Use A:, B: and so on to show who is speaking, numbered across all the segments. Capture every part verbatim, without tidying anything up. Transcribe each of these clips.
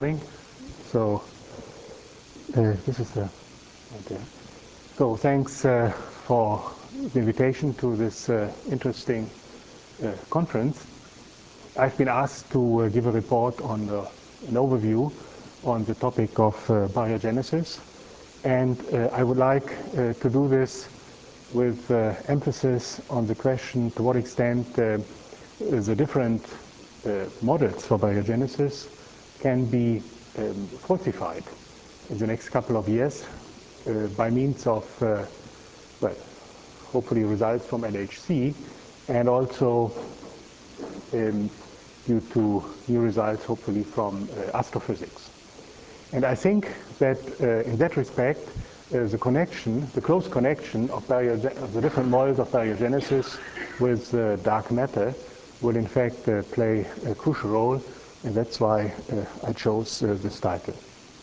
A: So uh, this is the okay. So thanks uh, for the invitation to this uh, interesting uh, conference. I've been asked to uh, give a report on uh, an overview on the topic of uh, baryogenesis, and uh, I would like uh, to do this with uh, emphasis on the question to what extent uh, the different uh, models for baryogenesis can be um, falsified in the next couple of years uh, by means of, uh, well, hopefully results from L H C, and also um, due to new results, hopefully from uh, astrophysics. And I think that uh, in that respect, uh, the connection, the close connection of, of the different models of baryogenesis with uh, dark matter will in fact uh, play a crucial role, and that's why uh, I chose uh, this title.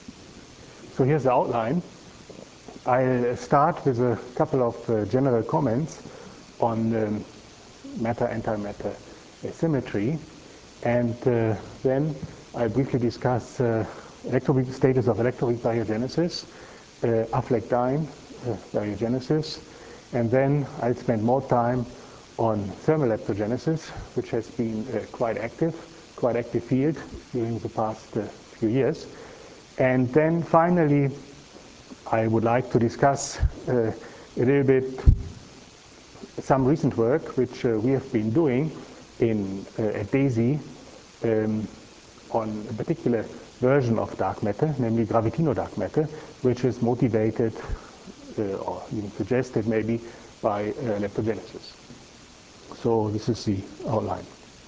A: So here's the outline. I'll start with a couple of uh, general comments on um, matter-antimatter asymmetry, and uh, then I'll briefly discuss uh, electroweak status of electroweak baryogenesis, uh, Affleck-Dyn uh, baryogenesis, and then I'll spend more time on thermal leptogenesis, which has been uh, quite active, quite active field during the past uh, few years. And then finally, I would like to discuss uh, a little bit some recent work which uh, we have been doing in uh, at DESY um, on a particular version of dark matter, namely gravitino dark matter, which is motivated uh, or even suggested maybe by uh, leptogenesis. So this is the outline.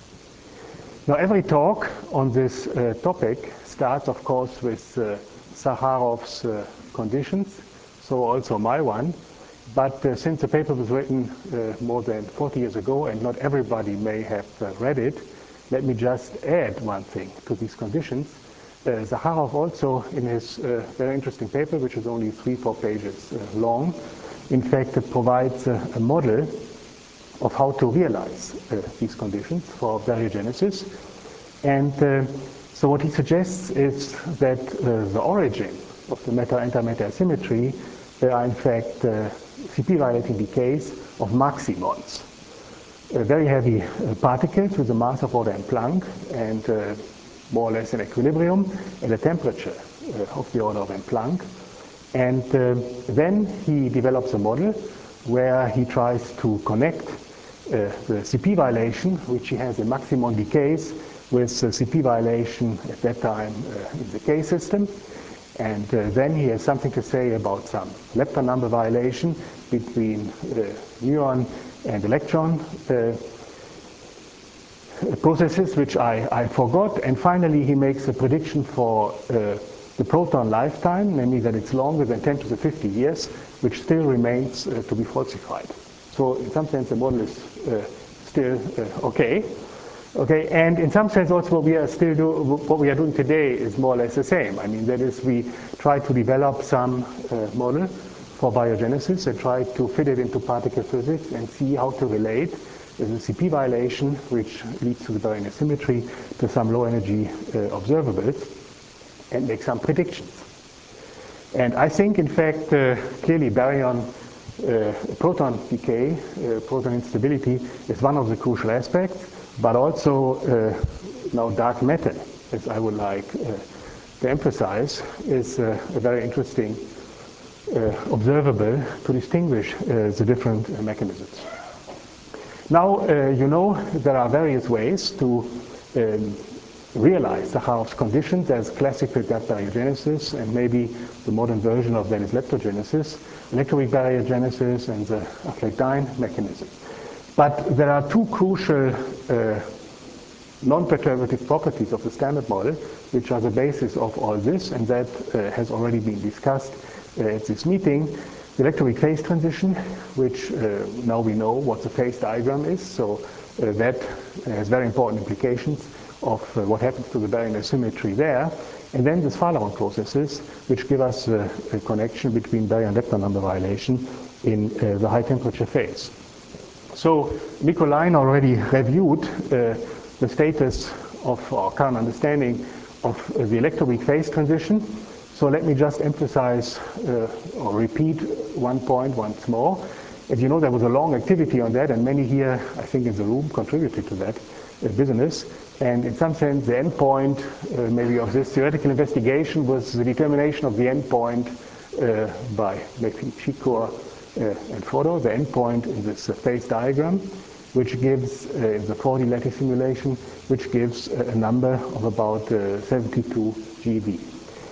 A: Now every talk on this uh, topic starts, of course, with uh, Zaharov's uh, conditions, so also my one. But uh, since the paper was written uh, more than forty years ago and not everybody may have uh, read it, let me just add one thing to these conditions. Uh, Zaharov also, in his uh, very interesting paper, which is only three, four pages uh, long, in fact, it provides uh, a model of how to realize uh, these conditions for baryogenesis. And uh, so what he suggests is that uh, the origin of the matter-antimatter asymmetry there are in fact uh, C P violating decays of maximons, uh, very heavy uh, particles with a mass of order m Planck and uh, more or less in equilibrium at a temperature uh, of the order of m Planck. And uh, then he develops a model where he tries to connect uh, the C P violation, which he has in maximon decays, with the C P violation at that time uh, in the K system. And uh, then he has something to say about some lepton number violation between uh, muon and electron uh, processes, which I, I forgot. And finally, he makes a prediction for uh, the proton lifetime, namely that it's longer than ten to the fifty years, which still remains uh, to be falsified. So in some sense, the model is uh, still uh, okay. Okay, and in some sense also what we are still do, what we are doing today is more or less the same. I mean, that is, we try to develop some uh, model for baryogenesis and try to fit it into particle physics and see how to relate the C P violation, which leads to the baryon asymmetry, to some low energy uh, observables and make some predictions. And I think, in fact, uh, clearly baryon uh, proton decay, uh, proton instability is one of the crucial aspects. But also uh, now dark matter, as I would like uh, to emphasize, is uh, a very interesting uh, observable to distinguish uh, the different uh, mechanisms. Now, uh, you know, there are various ways to um, realize Zaharov's condition. There's classical gap baryogenesis, and maybe the modern version of that is leptogenesis, electroweak baryogenesis, and the Affleck-Dyn mechanism. But there are two crucial uh, non-perturbative properties of the standard model, which are the basis of all this, and that uh, has already been discussed uh, at this meeting. The electroweak phase transition, which uh, now we know what the phase diagram is, so uh, that has very important implications of uh, what happens to the baryon asymmetry there. And then the Farallon processes, which give us uh, a connection between baryon lepton number violation in uh, the high temperature phase. So Nicolijn already reviewed uh, the status of our current understanding of uh, the electroweak phase transition. So let me just emphasize uh, or repeat one point once more. As you know, there was a long activity on that, and many here, I think, in the room contributed to that uh, business. And in some sense, the end point uh, maybe of this theoretical investigation was the determination of the end point uh, by Chikor uh, and Fodor, the end point in this uh, phase diagram, which gives, uh, in the four D lattice simulation, which gives uh, a number of about uh, seventy-two G eV,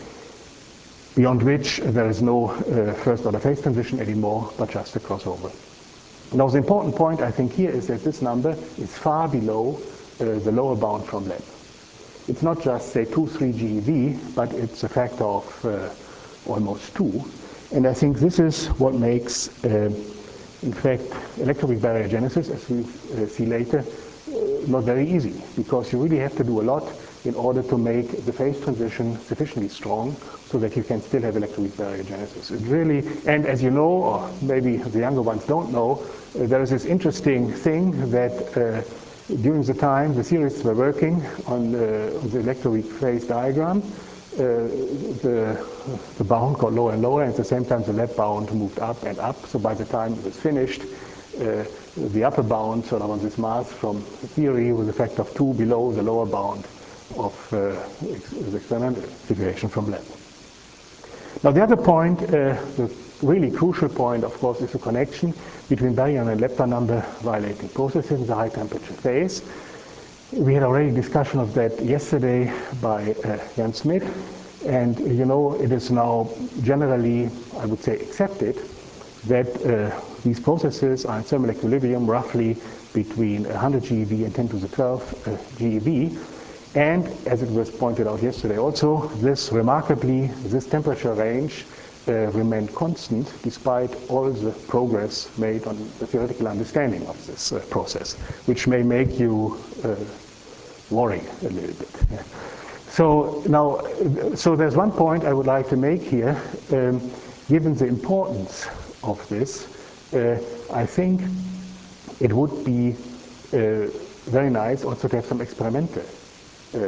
A: beyond which uh, there is no uh, first order phase transition anymore, but just a crossover. Now, the important point, I think, here is that this number is far below Uh, the lower bound from lab. It's not just, say, two, three G eV, but it's a factor of uh, almost two. And I think this is what makes, uh, in fact, electroweak baryogenesis, as we uh, see later, uh, not very easy, because you really have to do a lot in order to make the phase transition sufficiently strong so that you can still have electroweak baryogenesis. It really, and as you know, or maybe the younger ones don't know, uh, there is this interesting thing that uh, during the time the theorists were working on the, the electroweak phase diagram, uh, the, the bound got lower and lower, and at the same time the lab bound moved up and up. So by the time it was finished, uh, the upper bound sort of on this mass from theory was a factor of two below the lower bound of uh, ex the experimental situation from lab. Now the other point, uh, the really crucial point, of course, is the connection between baryon and lepton number violating processes in the high temperature phase. We had already discussion of that yesterday by uh, Jan Smit, and you know, it is now generally, I would say, accepted that uh, these processes are in thermal equilibrium roughly between one hundred G eV and ten to the twelve uh, G eV. And as it was pointed out yesterday also, this remarkably, this temperature range uh, remained constant despite all the progress made on the theoretical understanding of this uh, process, which may make you uh, worry a little bit. Yeah. So now, so there's one point I would like to make here. Um, given the importance of this, uh, I think it would be uh, very nice also to have some experimental Uh,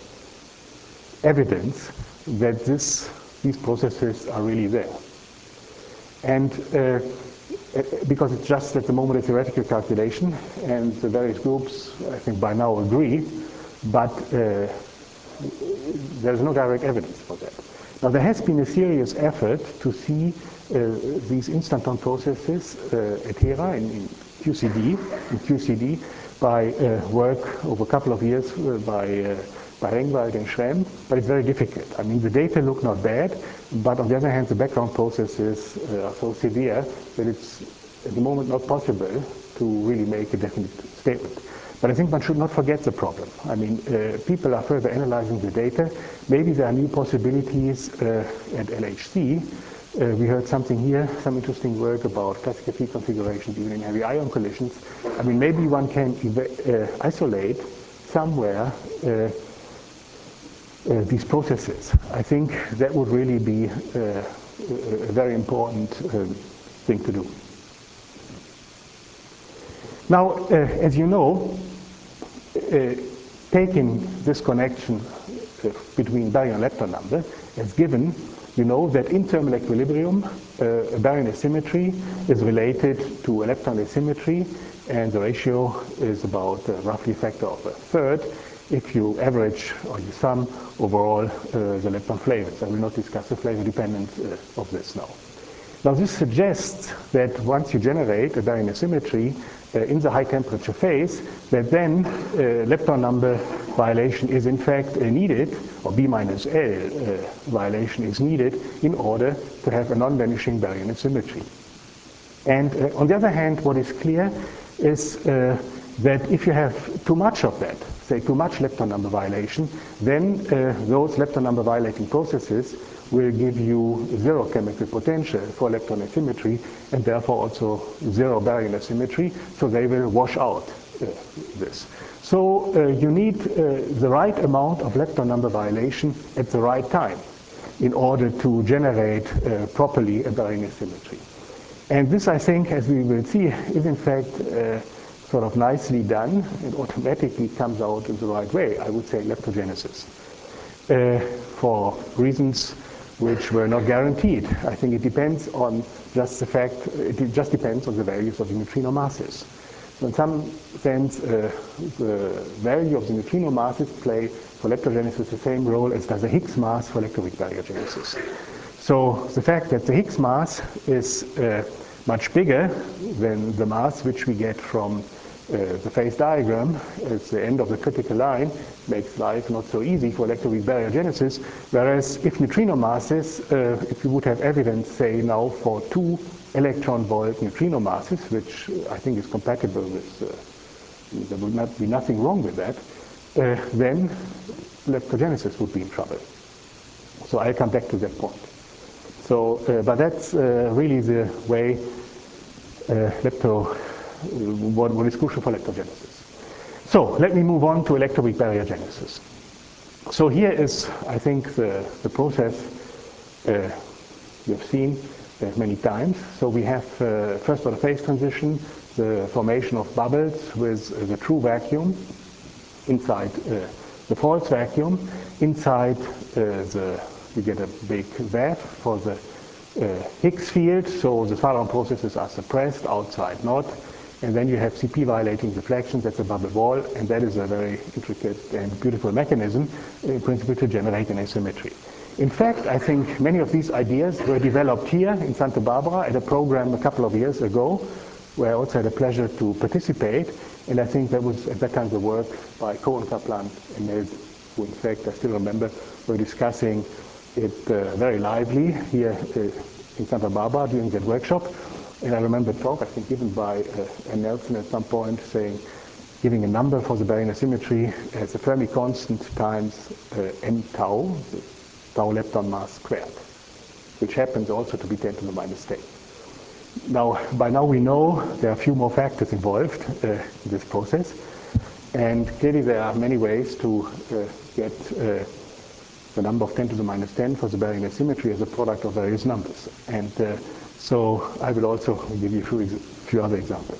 A: evidence that this, these processes are really there. And uh, because it's just at the moment a theoretical calculation, and the various groups, I think, by now agree, but uh, there's no direct evidence for that. Now, there has been a serious effort to see uh, these instanton processes uh, at Hera in, in Q C D, in Q C D, by uh, work over a couple of years uh, by, uh, by Rengwald and Schremm, but it's very difficult. I mean, the data look not bad, but on the other hand, the background processes uh, are so severe that it's at the moment not possible to really make a definite statement. But I think one should not forget the problem. I mean, uh, people are further analyzing the data. Maybe there are new possibilities uh, at L H C. Uh, we heard something here, some interesting work about classical field configurations even in heavy ion collisions. I mean, maybe one can uh, isolate somewhere uh, uh, these processes. I think that would really be uh, a very important uh, thing to do. Now, uh, as you know, uh, taking this connection uh, between baryon and lepton number as given, you know that in thermal equilibrium, uh, a baryon asymmetry is related to a lepton asymmetry, and the ratio is about uh, roughly a factor of a third if you average or you sum overall uh, the lepton flavors. I will not discuss the flavor dependence uh, of this now. Now, this suggests that once you generate a baryon asymmetry uh, in the high temperature phase, that then uh, lepton number violation is in fact uh, needed, or B minus L uh, violation is needed in order to have a non-vanishing baryon asymmetry. And uh, on the other hand, what is clear is uh, that if you have too much of that, say too much lepton number violation, then uh, those lepton number violating processes will give you zero chemical potential for lepton asymmetry, and therefore also zero baryon asymmetry, so they will wash out uh, this. So uh, you need uh, the right amount of lepton number violation at the right time in order to generate uh, properly a baryon asymmetry. And this, I think, as we will see, is in fact uh, sort of nicely done and automatically comes out in the right way, I would say, leptogenesis. uh, for reasons which were not guaranteed. I think it depends on just the fact, it just depends on the values of the neutrino masses. So in some sense, uh, the value of the neutrino masses play for leptogenesis the same role as does the Higgs mass for electroweak baryogenesis. So the fact that the Higgs mass is uh, much bigger than the mass which we get from uh, the phase diagram at the end of the critical line makes life not so easy for electroweak baryogenesis, whereas if neutrino masses, uh, if we would have evidence, say now for two electron volt neutrino masses, which I think is compatible with, uh, there would not be nothing wrong with that, uh, then leptogenesis would be in trouble. So I'll come back to that point. So, uh, but that's uh, really the way uh, lepto, uh, what, what is crucial for leptogenesis. So let me move on to electroweak baryogenesis. So here is, I think, the, the process uh, you've seen uh, many times. So we have uh, first order phase transition, the formation of bubbles with uh, the true vacuum inside uh, the false vacuum. Inside uh, the, we get a big V A V for the uh, Higgs field, so the Faraday processes are suppressed, outside not. And then you have C P violating deflections, that's a bubble wall, and that is a very intricate and beautiful mechanism, in principle, to generate an asymmetry. In fact, I think many of these ideas were developed here in Santa Barbara at a program a couple of years ago, where I also had the pleasure to participate, and I think that was at that time the work by Cohen, Kaplan, and Nels, who in fact I still remember were discussing it uh, very lively here uh, in Santa Barbara during that workshop. And I remember a talk, I think, given by uh, Nelson at some point, saying, giving a number for the baryon asymmetry as a Fermi constant times uh, n tau, the tau lepton mass squared, which happens also to be ten to the minus ten. Now, by now we know there are a few more factors involved uh, in this process, and clearly there are many ways to uh, get uh, the number of ten to the minus ten for the baryon asymmetry as a product of various numbers. And uh, so I will also give you a few, few other examples.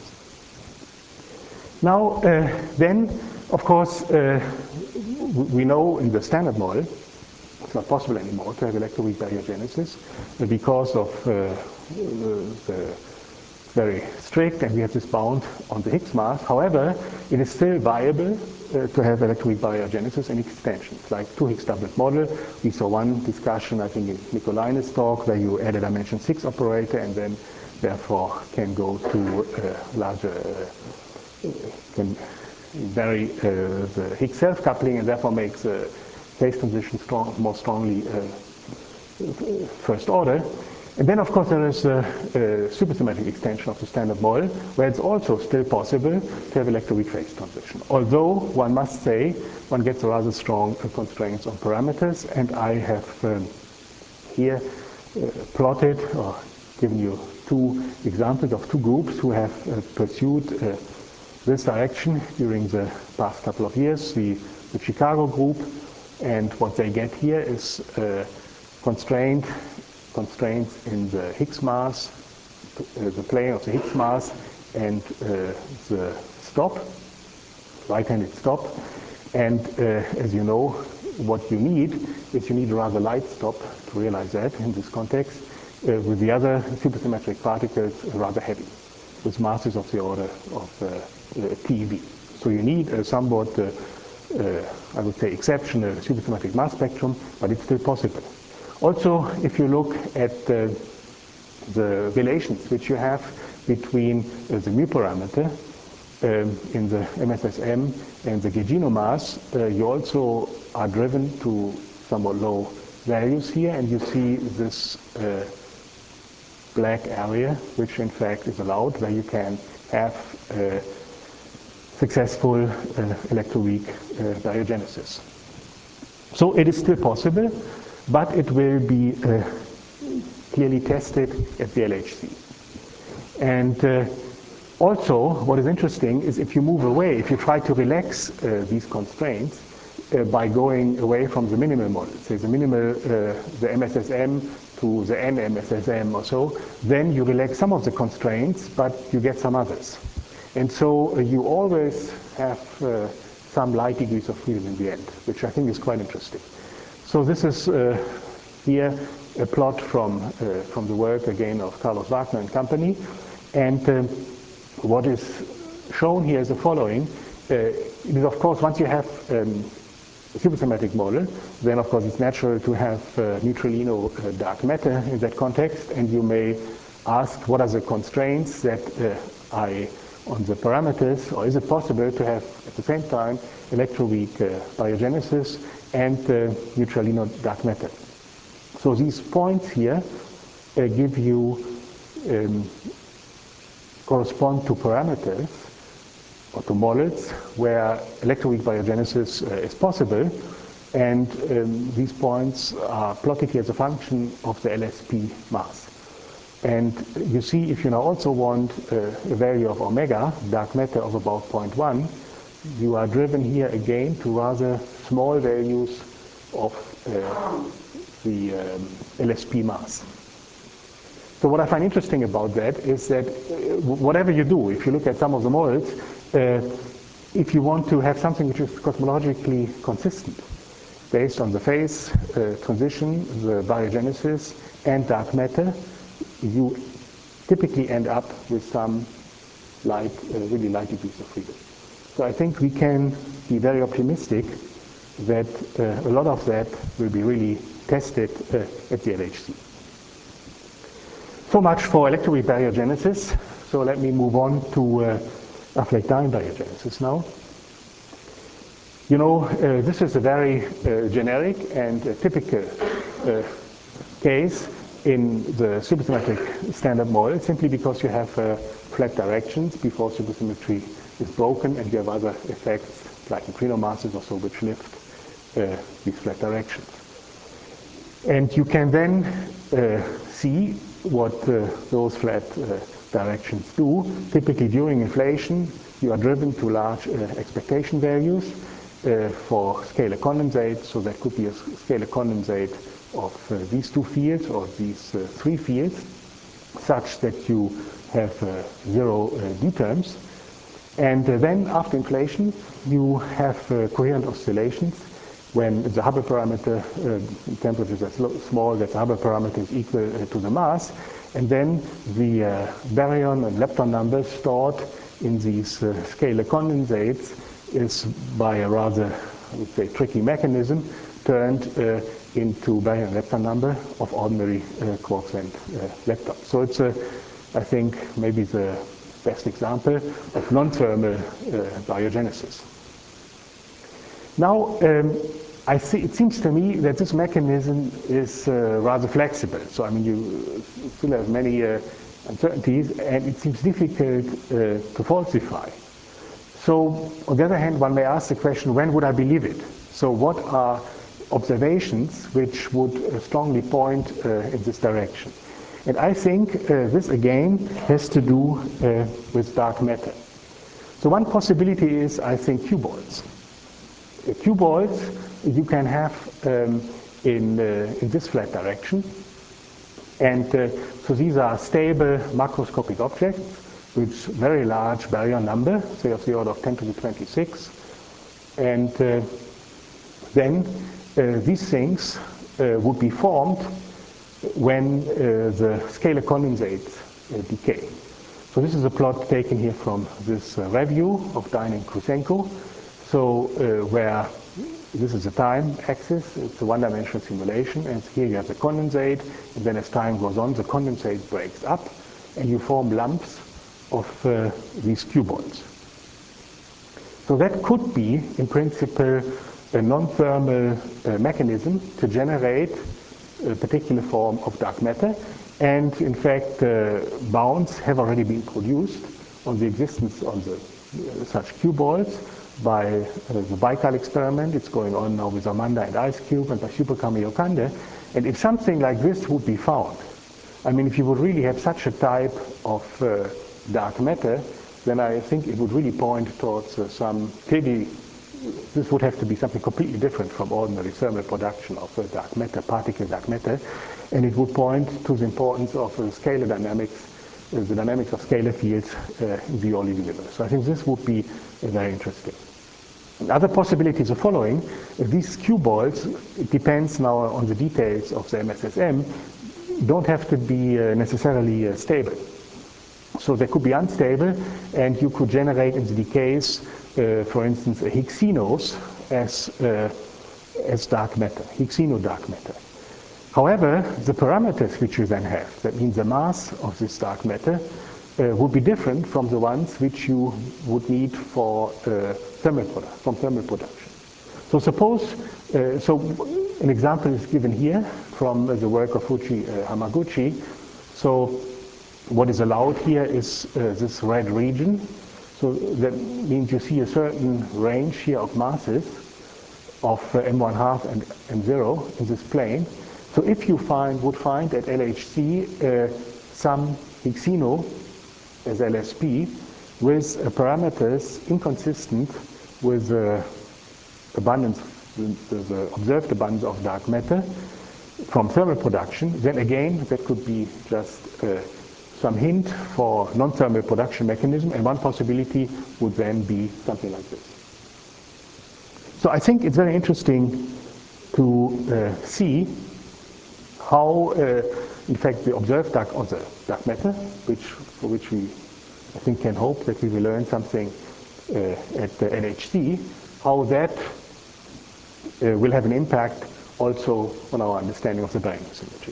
A: Now, uh, then, of course, uh, we know in the standard model it's not possible anymore to have electroweak baryogenesis because of uh, the very strict, and we have this bound on the Higgs mass. However, it is still viable uh, to have electroweak baryogenesis and extensions, like two Higgs doublet model. We saw one discussion, I think, in Nicolai's talk, where you add a dimension six operator and then therefore can go to uh, larger, uh, can vary uh, the Higgs self-coupling and therefore makes the phase transition strong, more strongly uh, first order. And then, of course, there is a, a supersymmetric extension of the standard model, where it's also still possible to have electroweak phase transition. Although, one must say, one gets a rather strong uh, constraints on parameters, and I have um, here uh, plotted or given you two examples of two groups who have uh, pursued uh, this direction during the past couple of years. The, the Chicago group, and what they get here is uh, constrained constraints in the Higgs mass, uh, the plane of the Higgs mass, and uh, the stop, right-handed stop. And uh, as you know, what you need is you need a rather light stop to realize that in this context, uh, with the other supersymmetric particles rather heavy, with masses of the order of uh, uh, T eV. So you need a somewhat, uh, uh, I would say, exceptional supersymmetric mass spectrum, but it's still possible. Also, if you look at uh, the relations which you have between uh, the mu parameter um, in the M S S M and the Gugino mass, uh, you also are driven to somewhat low values here, and you see this uh, black area, which in fact is allowed, where you can have uh, successful uh, electroweak uh, baryogenesis. So it is still possible, but it will be uh, clearly tested at the L H C. And uh, also, what is interesting is if you move away, if you try to relax uh, these constraints uh, by going away from the minimal model, say the minimal, uh, the M S S M to the N M S S M or so, then you relax some of the constraints, but you get some others. And so uh, you always have uh, some light degrees of freedom in the end, which I think is quite interesting. So this is uh, here a plot from, uh, from the work again of Carlos Wagner and company. And uh, what is shown here is the following. Uh, it is, of course, once you have um, a supersymmetric model, then of course it's natural to have uh, neutralino uh, dark matter in that context, and you may ask what are the constraints that uh, I on the parameters, or is it possible to have at the same time electroweak uh, baryogenesis and uh, neutralino dark matter. So these points here uh, give you um, correspond to parameters or to models where electroweak baryogenesis uh, is possible, and um, these points are plotted here as a function of the L S P mass. And you see, if you now also want uh, a value of omega, dark matter of about zero point one, you are driven here again to rather small values of uh, the um, L S P mass. So what I find interesting about that is that uh, whatever you do, if you look at some of the models, uh, if you want to have something which is cosmologically consistent, based on the phase uh, transition, the baryogenesis, and dark matter, you typically end up with some light, uh, really light degrees of freedom. So I think we can be very optimistic that uh, a lot of that will be really tested uh, at the L H C. So much for electroweak baryogenesis. So let me move on to uh, Affleck-Dine baryogenesis now. You know, uh, this is a very uh, generic and uh, typical uh, case in the supersymmetric standard model, simply because you have uh, flat directions before supersymmetry is broken, and you have other effects like neutrino masses or so which lift uh, these flat directions. And you can then uh, see what uh, those flat uh, directions do. Typically during inflation, you are driven to large uh, expectation values uh, for scalar condensate, so that could be a scalar condensate of uh, these two fields or these uh, three fields, such that you have uh, zero uh, d terms. And uh, then after inflation, you have uh, coherent oscillations when the Hubble parameter, uh, temperatures are small, that the Hubble parameter is equal uh, to the mass. And then the uh, baryon and lepton numbers stored in these uh, scalar condensates is, by a rather, I would say, tricky mechanism, turned uh, into baryon lepton number of ordinary uh, quarks and uh, leptons. So it's, a, I think, maybe the best example of non-thermal uh, baryogenesis. Now, um, I see, it seems to me that this mechanism is uh, rather flexible. So, I mean, you still have many uh, uncertainties, and it seems difficult uh, to falsify. So, on the other hand, one may ask the question, when would I believe it? So, what are observations which would uh, strongly point uh, in this direction? And I think uh, this, again, has to do uh, with dark matter. So, one possibility is, I think, cuboids. Uh, cuboids you can have um, in, uh, in this flat direction. And uh, so these are stable macroscopic objects with very large baryon number, say of the order of ten to the twenty-six. And uh, then uh, these things uh, would be formed when uh, the scalar condensates uh, decay. So this is a plot taken here from this uh, review of Dine and Krusenko. So uh, where this is the time axis, it's a one-dimensional simulation, and here you have the condensate, and then as time goes on, the condensate breaks up, and you form lumps of uh, these cuboids. So that could be, in principle, a non-thermal uh, mechanism to generate a particular form of dark matter, and in fact, uh, bounds have already been produced on the existence of the, uh, such cuboids by uh, the Baikal experiment. It's going on now with Amanda and IceCube and by Super Kamiokande. And if something like this would be found, I mean, if you would really have such a type of uh, dark matter, then I think it would really point towards uh, some, clearly, this would have to be something completely different from ordinary thermal production of uh, dark matter, particle dark matter, and it would point to the importance of uh, scalar dynamics, uh, the dynamics of scalar fields uh, in the early universe. So I think this would be uh, very interesting. Other possibilities are following. These cuboids, it depends now on the details of the M S S M, don't have to be uh, necessarily uh, stable. So they could be unstable, and you could generate in the decays, uh, for instance, a Higgs-Xenos as, uh, as dark matter, Higgs-Xeno dark matter. However, the parameters which you then have, that means the mass of this dark matter, uh, would be different from the ones which you would need for uh, thermal product, from thermal production. So suppose, uh, so an example is given here from uh, the work of Fuji uh, Hamaguchi. So what is allowed here is uh, this red region. So that means you see a certain range here of masses of uh, m one half and m zero in this plane. So if you find, would find at L H C uh, some Higgs-Xeno as L S P with uh, parameters inconsistent with the uh, abundance, the, the observed abundance of dark matter from thermal production, then again that could be just uh, some hint for non-thermal production mechanism, and one possibility would then be something like this. So I think it's very interesting to uh, see how, uh, in fact, the observed dark, or the dark matter, which, for which we, I think, can hope that we will learn something uh, at the N H C, how that uh, will have an impact also on our understanding of the Baryon symmetry.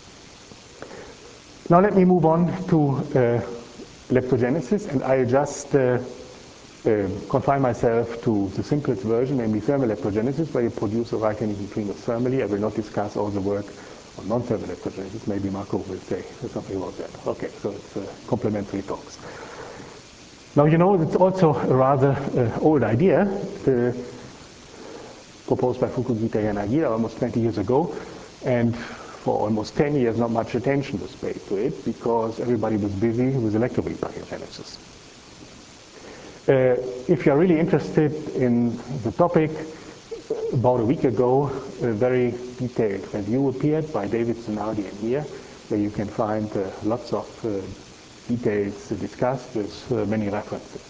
A: Now let me move on to uh, electrogenesis, and I'll just uh, uh, confine myself to the simplest version, namely thermal electrogenesis, where you produce a right-handed neutrino thermally. I will not discuss all the work on non-thermal electrogenesis. Maybe Marco will say something about that. Okay, so it's uh, complementary talks. Now you know it's also a rather uh, old idea, uh, proposed by Fukugita Yanagi almost twenty years ago, and for almost ten years not much attention was paid to it because everybody was busy with electroweak baryogenesis. Uh, if you're really interested in the topic, about a week ago, a very detailed review appeared by David Zanardi and here, where you can find uh, lots of uh, details discussed with uh, many references.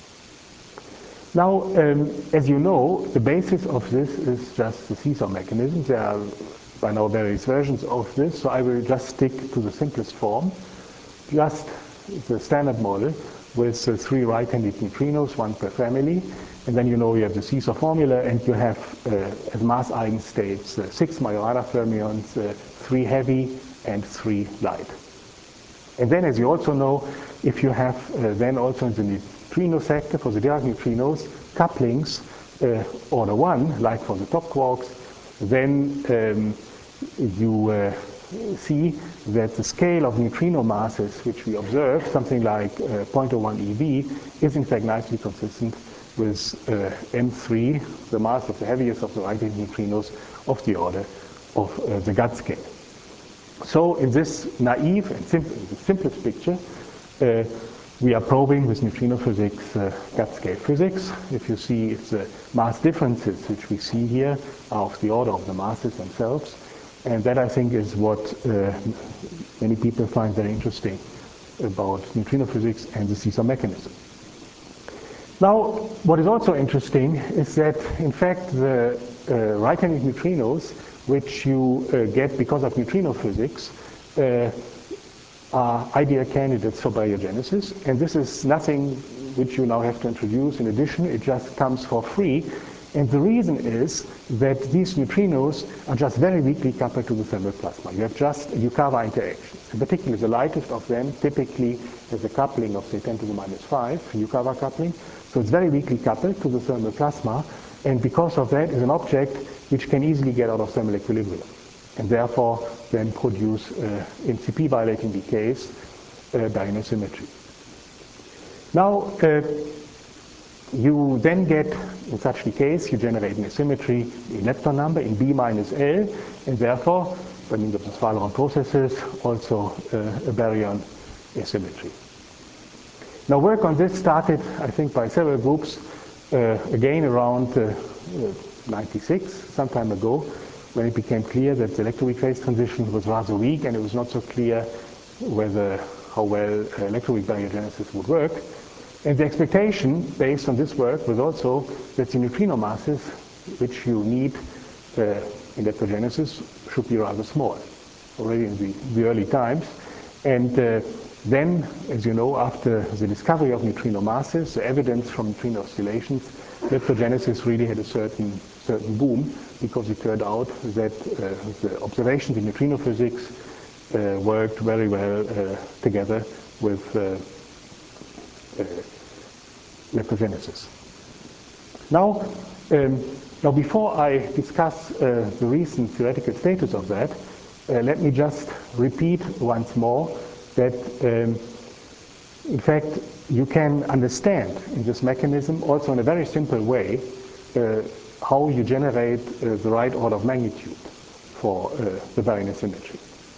A: Now, um, as you know, the basis of this is just the seesaw mechanism. There are by now various versions of this, so I will just stick to the simplest form, just the standard model with uh, three right-handed neutrinos, one per family, and then you know you have the seesaw formula, and you have uh, as mass eigenstates uh, six Majorana fermions, uh, three heavy and three light. And then, as you also know, if you have uh, then also in the neutrino sector for the Dirac neutrinos couplings uh, order one, like for the top quarks, then um, you uh, see that the scale of neutrino masses which we observe, something like uh, zero point zero one eV, is in fact nicely consistent with uh, M three, the mass of the heaviest of the right-handed neutrinos, of the order of uh, the Guts scale. So in this naive and sim the simplest picture, uh, we are probing with neutrino physics, uh, Guts scale physics. If you see if the mass differences which we see here are of the order of the masses themselves. And that, I think, is what uh, many people find very interesting about neutrino physics and the seesaw mechanism. Now, what is also interesting is that, in fact, the uh, right-handed neutrinos, which you uh, get because of neutrino physics, uh, are ideal candidates for baryogenesis. And this is nothing which you now have to introduce in addition. It just comes for free. And the reason is that these neutrinos are just very weakly coupled to the thermal plasma. You have just Yukawa interactions. In particular, the lightest of them typically has a coupling of, say, ten to the minus five, Yukawa coupling. So it's very weakly coupled to the thermal plasma. And because of that, is an object which can easily get out of thermal equilibrium, and therefore then produce uh, in C P violating decays uh, baryon symmetry. Now, uh, you then get, in such decase, you generate an asymmetry in lepton number in B minus L, and therefore, by means of the Small-Ron processes, also uh, a baryon asymmetry. Now, work on this started, I think, by several groups, uh, again around uh, ninety-six, some time ago, when it became clear that the electroweak phase transition was rather weak, and it was not so clear whether how well uh, electroweak baryogenesis would work. And the expectation based on this work was also that the neutrino masses which you need uh, in leptogenesis should be rather small, already in the, the early times. And uh, then, as you know, after the discovery of neutrino masses, the evidence from neutrino oscillations, leptogenesis really had a certain, certain boom, because it turned out that uh, the observations in neutrino physics uh, worked very well uh, together with uh, uh, leptogenesis. Now, um, now before I discuss uh, the recent theoretical status of that, uh, let me just repeat once more that um, in fact you can understand in this mechanism also in a very simple way uh, how you generate uh, the right order of magnitude for uh, the baryon symmetry.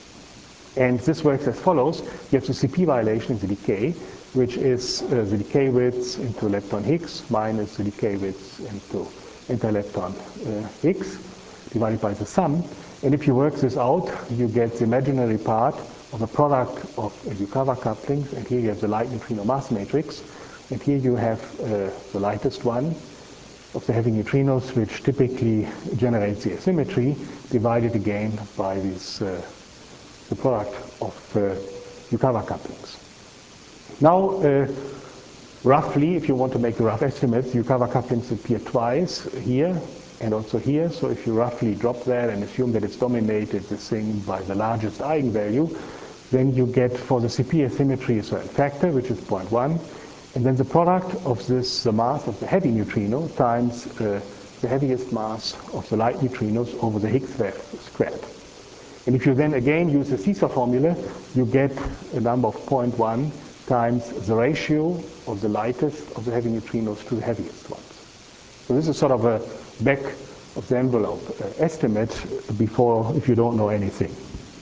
A: And this works as follows. You have the C P violation in the decay, which is uh, the decay width into lepton Higgs minus the decay width into antilepton uh, Higgs divided by the sum. And if you work this out, you get the imaginary part of a product of Yukawa couplings, and here you have the light neutrino mass matrix, and here you have uh, the lightest one of the heavy neutrinos, which typically generates the asymmetry, divided again by this uh, the product of uh, Yukawa couplings. Now, uh, roughly, if you want to make a rough estimate, Yukawa couplings appear twice here and also here. So if you roughly drop that and assume that it's dominated this thing by the largest eigenvalue, then you get for the C P asymmetry a certain factor, which is zero point one. And then the product of this, the mass of the heavy neutrino times uh, the heaviest mass of the light neutrinos over the Higgs squared. And if you then again use the Seesaw formula, you get a number of zero point one times the ratio of the lightest of the heavy neutrinos to the heaviest ones. So this is sort of a back of the envelope uh, estimate before, if you don't know anything.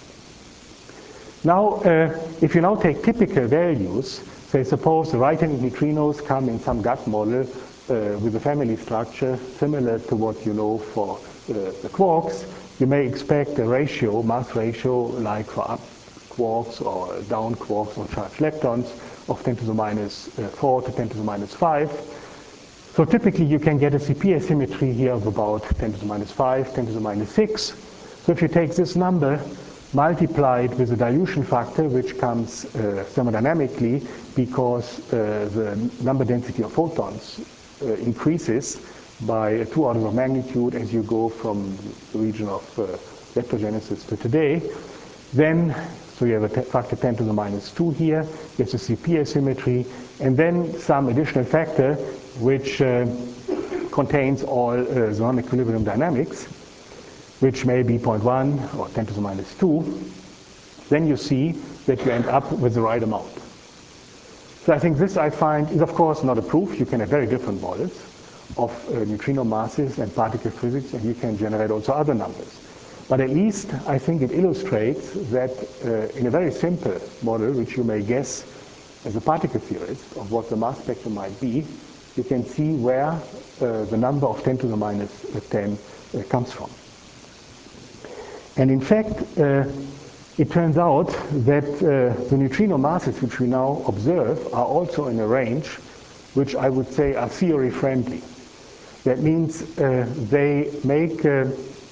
A: Now, uh, if you now take typical values, say suppose the right-handed neutrinos come in some gut model uh, with a family structure similar to what you know for uh, the quarks, you may expect a ratio, mass ratio, like for up quarks or down quarks or charged leptons of ten to the minus four to ten to the minus five. So typically you can get a C P asymmetry here of about ten to the minus five, ten to the minus six. So if you take this number, multiply it with a dilution factor, which comes uh, thermodynamically because uh, the number density of photons uh, increases by two orders of magnitude as you go from the region of uh, leptogenesis to today, then, so you have a factor ten to the minus two here, you have the C P asymmetry, and then some additional factor which uh, contains all uh, the non-equilibrium dynamics, which may be zero point one or ten to the minus two, then you see that you end up with the right amount. So I think this, I find, is of course not a proof. You can have very different models of uh, neutrino masses and particle physics, and you can generate also other numbers. But at least I think it illustrates that uh, in a very simple model, which you may guess as a particle theorist of what the mass spectrum might be, you can see where uh, the number of ten to the minus ten uh, comes from. And in fact, uh, it turns out that uh, the neutrino masses which we now observe are also in a range which I would say are theory friendly. That means uh, they make uh,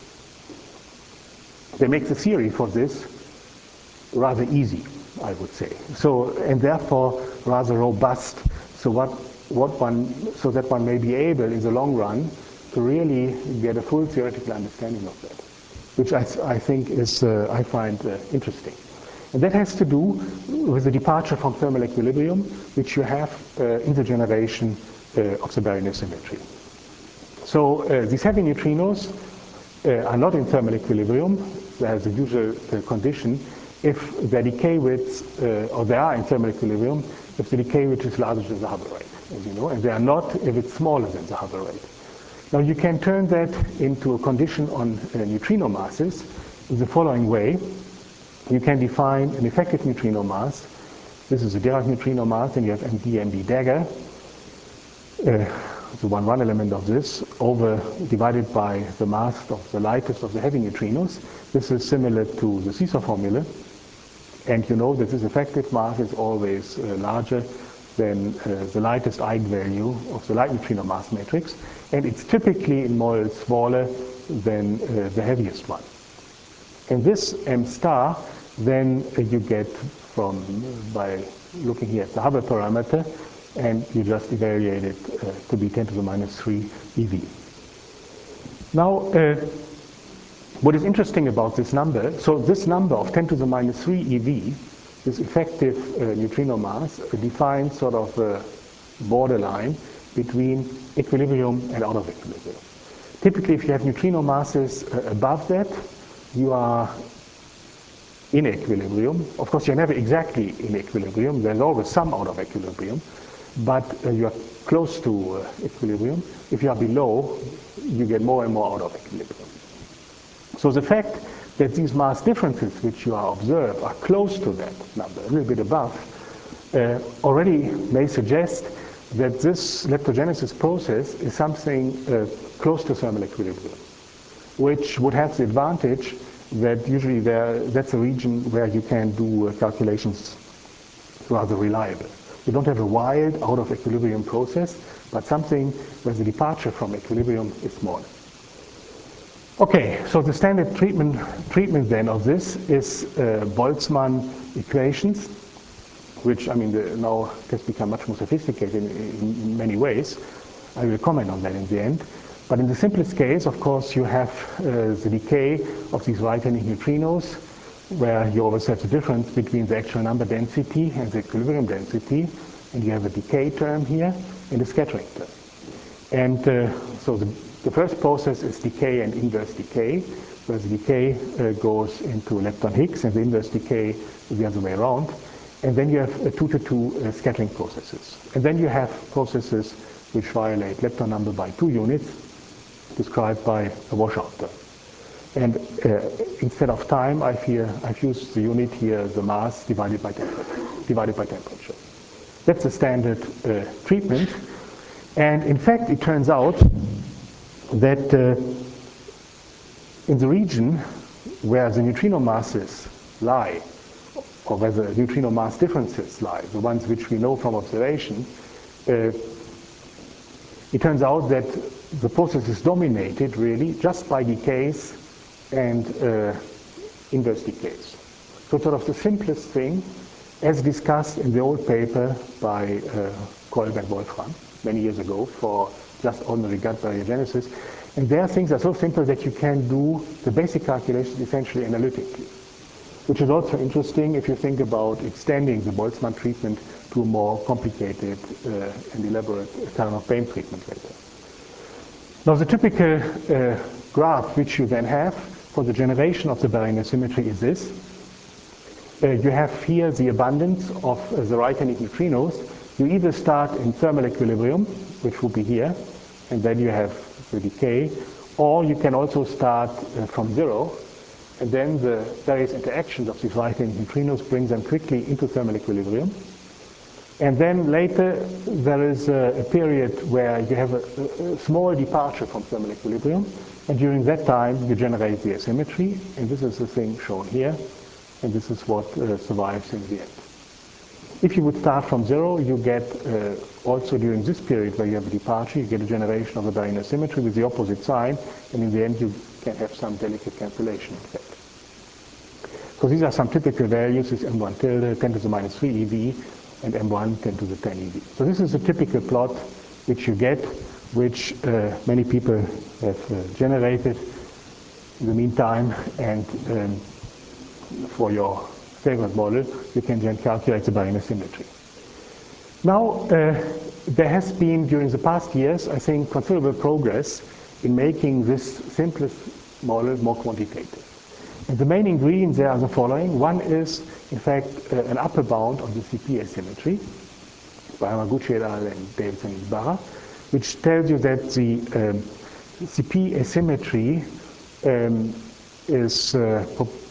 A: they make the theory for this rather easy, I would say. So, and therefore rather robust. So what what one so that one may be able in the long run to really get a full theoretical understanding of that, which I, I think is uh, I find uh, interesting. And that has to do with the departure from thermal equilibrium, which you have uh, in the generation uh, of the baryon symmetry. So uh, these heavy neutrinos uh, are not in thermal equilibrium. There's a usual uh, condition if their decay widths, uh, or they are in thermal equilibrium, if the decay width is larger than the Hubble rate, as you know, and they are not if it's smaller than the Hubble rate. Now you can turn that into a condition on uh, neutrino masses in the following way. You can define an effective neutrino mass. This is a Dirac neutrino mass, and you have M D, M D dagger. Uh, the one one element of this over divided by the mass of the lightest of the heavy neutrinos. This is similar to the Seesaw formula. And you know that this effective mass is always uh, larger than uh, the lightest eigenvalue of the light neutrino mass matrix, and it's typically in moles smaller than uh, the heaviest one. And this m star, then uh, you get from, uh, by looking here at the Hubble parameter, and you just evaluate it uh, to be ten to the minus three eV. Now, uh, what is interesting about this number, so this number of ten to the minus three eV, this effective uh, neutrino mass, uh, defines sort of a borderline between equilibrium and out of equilibrium. Typically, if you have neutrino masses uh, above that, you are in equilibrium. Of course, you're never exactly in equilibrium. There's always some out of equilibrium, but uh, you are close to uh, equilibrium. If you are below, you get more and more out of equilibrium. So the fact that these mass differences which you are observed are close to that number, a little bit above, uh, already may suggest that this leptogenesis process is something uh, close to thermal equilibrium, which would have the advantage that usually there, that's a region where you can do uh, calculations rather reliable. You don't have a wild out of equilibrium process, but something where the departure from equilibrium is small. Okay, so the standard treatment, treatment then of this is uh, Boltzmann equations, which, I mean, the, now has become much more sophisticated in, in many ways. I will comment on that in the end. But in the simplest case, of course, you have uh, the decay of these right-handed neutrinos, where you always have the difference between the actual number density and the equilibrium density, and you have a decay term here and a scattering term. And uh, so the, the first process is decay and inverse decay, where the decay uh, goes into lepton Higgs and the inverse decay is the other way around. And then you have uh, two to two uh, scattering processes. And then you have processes which violate lepton number by two units, described by a washout term. And uh, instead of time, I've, here, I've used the unit here, the mass divided by temperature. Divided by temperature. That's the standard uh, treatment. And in fact, it turns out that uh, in the region where the neutrino masses lie, or where the neutrino mass differences lie, the ones which we know from observation, uh, it turns out that the process is dominated really just by decays and uh, inverse decays. So sort of the simplest thing, as discussed in the old paper by uh, Kolb and Wolfram many years ago for just ordinary gut baryogenesis. And there things are so simple that you can do the basic calculations essentially analytically, which is also interesting if you think about extending the Boltzmann treatment to a more complicated uh, and elaborate Karnoff-Bain treatment later. Now the typical uh, graph which you then have for the generation of the baryon symmetry is this. Uh, you have here the abundance of uh, the right-handed neutrinos. You either start in thermal equilibrium, which will be here, and then you have the decay, or you can also start uh, from zero, and then the various interactions of these right-handed neutrinos bring them quickly into thermal equilibrium. And then later there is a, a period where you have a, a, a small departure from thermal equilibrium, and during that time you generate the asymmetry, and this is the thing shown here, and this is what uh, survives in the end. If you would start from zero, you get uh, also during this period where you have a departure, you get a generation of the baryon asymmetry with the opposite sign, and in the end you can have some delicate cancellation effect. So these are some typical values, this M one tilde, ten to the minus three eV, and M one, ten to the ten eV. So this is a typical plot which you get, which uh, many people have uh, generated in the meantime, and um, for your favorite model, you can then calculate the baryon symmetry. Now, uh, there has been, during the past years, I think, considerable progress in making this simplest model more quantitative. And the main ingredients there are the following. One is, in fact, uh, an upper bound on the C P asymmetry by Hamaguchi et al. And Davidson and Ibarra, which tells you that the um, C P asymmetry um, is uh,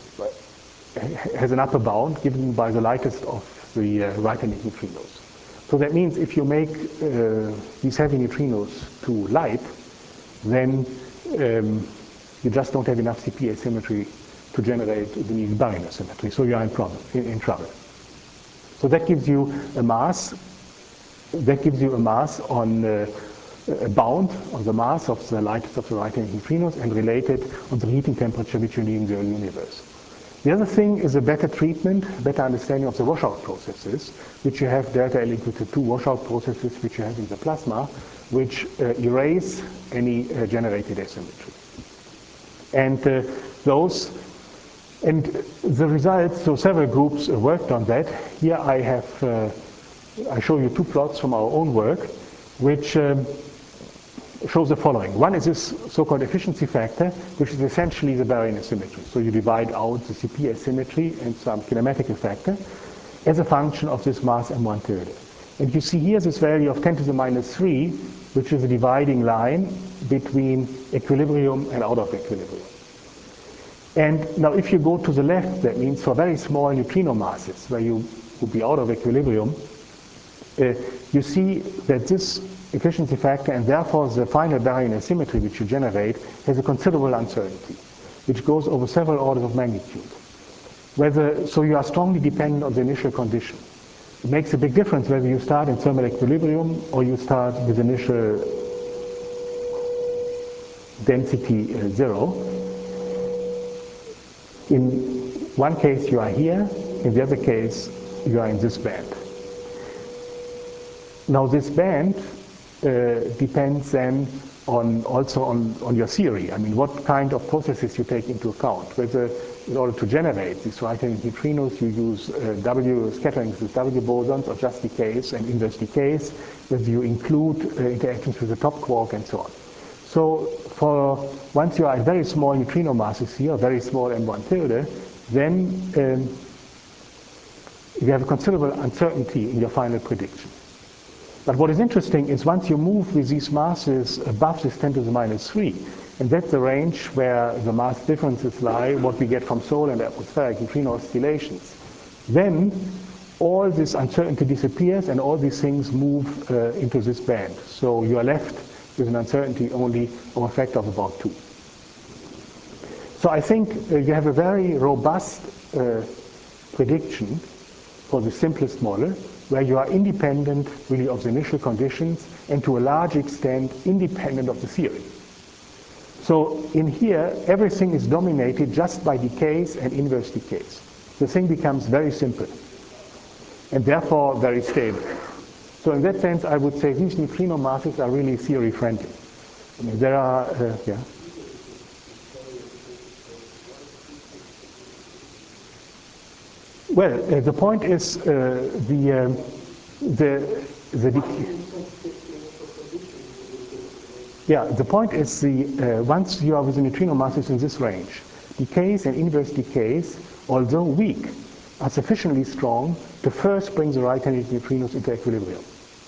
A: has an upper bound given by the lightest of the uh, right-handed neutrinos. So that means if you make uh, these heavy neutrinos too light, then um, you just don't have enough C P asymmetry to generate the needed baryon symmetry, so you are in, problem, in, in trouble. So that gives you a mass that gives you a mass on uh, a bound on the mass of the lightest of the right-hand neutrinos and related on the heating temperature which you need in the early universe. The other thing is a better treatment, better understanding of the washout processes, which you have delta L equal to two washout processes which you have in the plasma, which uh, erase any uh, generated asymmetry. And uh, those, and the results, so several groups uh, worked on that. Here I have, uh, I show you two plots from our own work, which um, shows the following. One is this so-called efficiency factor, which is essentially the baryon asymmetry. So you divide out the C P asymmetry and some kinematical factor as a function of this mass m one third. And you see here this value of ten to the minus three, which is a dividing line between equilibrium and out of equilibrium. And now if you go to the left, that means for very small neutrino masses, where you would be out of equilibrium, uh, you see that this efficiency factor and therefore the final baryon asymmetry which you generate has a considerable uncertainty, which goes over several orders of magnitude. Whether, so you are strongly dependent on the initial condition. It makes a big difference whether you start in thermal equilibrium or you start with initial density uh, zero. In one case you are here, in the other case you are in this band. Now this band uh, depends then on also on, on your theory. I mean, what kind of processes you take into account. Whether in order to generate these right-hand neutrinos you use uh, W scattering with W bosons or just decays and inverse decays, whether you include uh, interactions with the top quark and so on. So for once you are at very small neutrino masses here, very small m one tilde, then um, you have a considerable uncertainty in your final prediction. But what is interesting is once you move with these masses above this ten to the minus three, and that's the range where the mass differences lie, what we get from solar and atmospheric neutrino oscillations, then all this uncertainty disappears and all these things move uh, into this band. So you are left with an uncertainty only of a factor of about two. So I think uh, you have a very robust uh, prediction for the simplest model, where you are independent really of the initial conditions and to a large extent independent of the theory. So in here, everything is dominated just by decays and inverse decays. The thing becomes very simple and therefore very stable. So in that sense, I would say these neutrino masses are really theory friendly. I mean, there are, uh, yeah. Well, uh, the point is uh, the, uh, the, the, yeah, the point is the, uh, once you are with the neutrino masses in this range, decays and inverse decays, although weak, are sufficiently strong to first bring the right-handed neutrinos into equilibrium.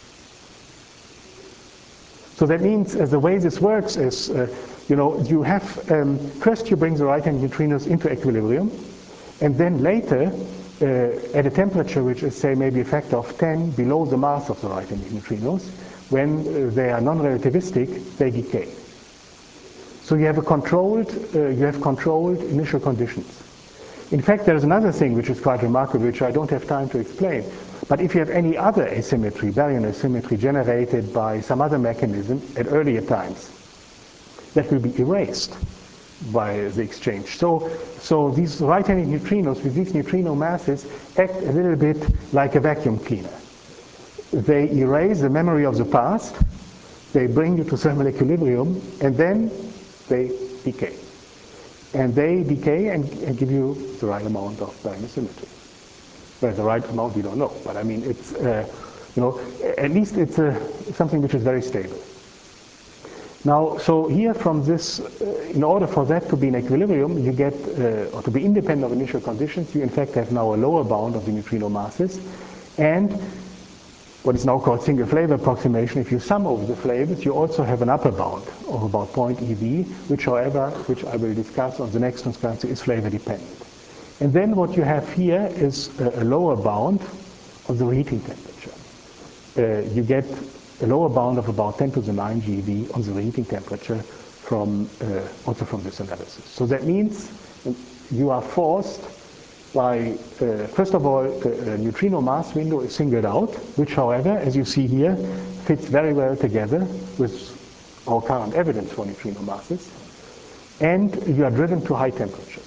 A: So that means uh, the way this works is, uh, you know, you have, um, first you bring the right-handed neutrinos into equilibrium, and then later, uh, at a temperature which is, say, maybe a factor of ten below the mass of the right-handed neutrinos, when uh, they are non-relativistic, they decay. So you have a controlled, uh, you have controlled initial conditions. In fact, there is another thing which is quite remarkable, which I don't have time to explain. But if you have any other asymmetry, baryon asymmetry, generated by some other mechanism at earlier times, that will be erased by the exchange. So, so these right-handed neutrinos with these neutrino masses act a little bit like a vacuum cleaner. They erase the memory of the past, they bring you to thermal equilibrium, and then they decay. And they decay and, and give you the right amount of baryon asymmetry. Well, the right amount we don't know, but I mean, it's, uh, you know, at least it's uh, something which is very stable. Now, so here from this, uh, in order for that to be in equilibrium, you get, uh, or to be independent of initial conditions, you in fact have now a lower bound of the neutrino masses, and what is now called single flavor approximation. If you sum over the flavors, you also have an upper bound of about zero point E V, which however, which I will discuss on the next transparency, is flavor dependent. And then what you have here is a, a lower bound of the reheating temperature. Uh, you get a lower bound of about ten to the nine G eV on the reheating temperature from, uh, also from this analysis. So that means you are forced by, uh, first of all, the uh, neutrino mass window is singled out, which, however, as you see here, fits very well together with our current evidence for neutrino masses, and you are driven to high temperatures.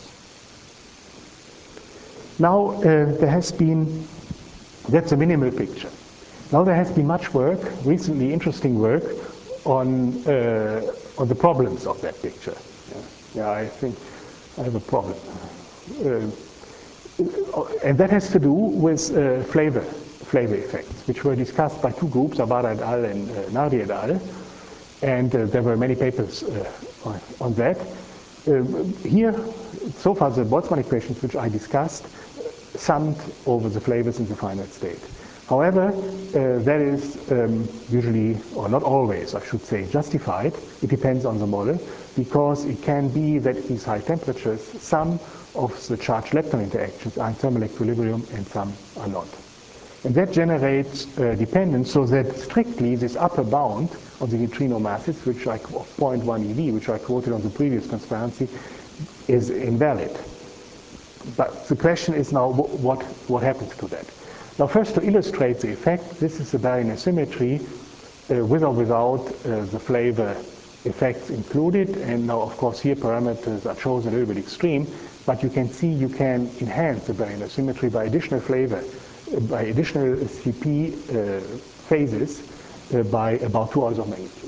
A: Now, uh, there has been, that's a minimal picture. Now there has been much work, recently interesting work, on, uh, on the problems of that picture. Yeah, yeah, I think I have a problem. Uh, and that has to do with uh, flavor, flavor effects, which were discussed by two groups, Abara et al. And uh, Nardi et al. And uh, there were many papers uh, on, on that. Uh, here, so far, the Boltzmann equations which I discussed summed over the flavors in the finite state. However, uh, that is um, usually, or not always, I should say, justified. It depends on the model, because it can be that at these high temperatures, some of the charge-lepton interactions are in thermal equilibrium and some are not. And that generates uh, dependence, so that strictly this upper bound of the neutrino masses, which I, of zero point one eV, which I quoted on the previous transparency, is invalid. But the question is now, what, what happens to that? Now, first, to illustrate the effect, this is the baryon asymmetry uh, with or without uh, the flavor effects included. And now, of course, here parameters are chosen a little bit extreme, but you can see you can enhance the baryon asymmetry by additional flavor, uh, by additional C P uh, phases uh, by about two orders of magnitude.